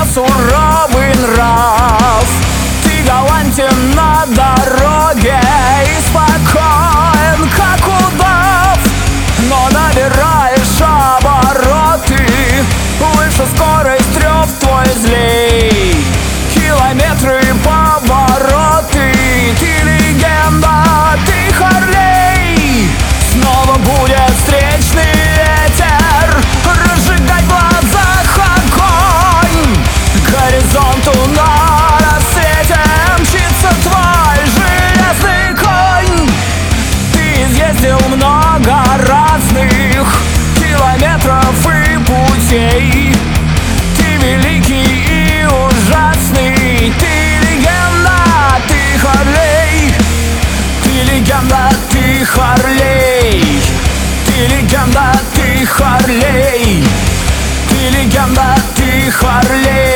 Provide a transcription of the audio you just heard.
суровый нрав. Ты галантен на дороге и спокоен, как удав, но набираешь обороты, выше скорость, рев твой злей. Километры, повороты, ты легенда, ты Харлей. Снова будет встречный ветер разжигать в глазах огонь. К горизонту на рассвете мчится твой железный конь. Ты изъездил много разных километров и путей. Ты великий и ужасный, ты легенда, ты Харлей. Ты легенда, ты Харлей. Ты легенда, ты Харлей. Ты легенда, ты Харлей.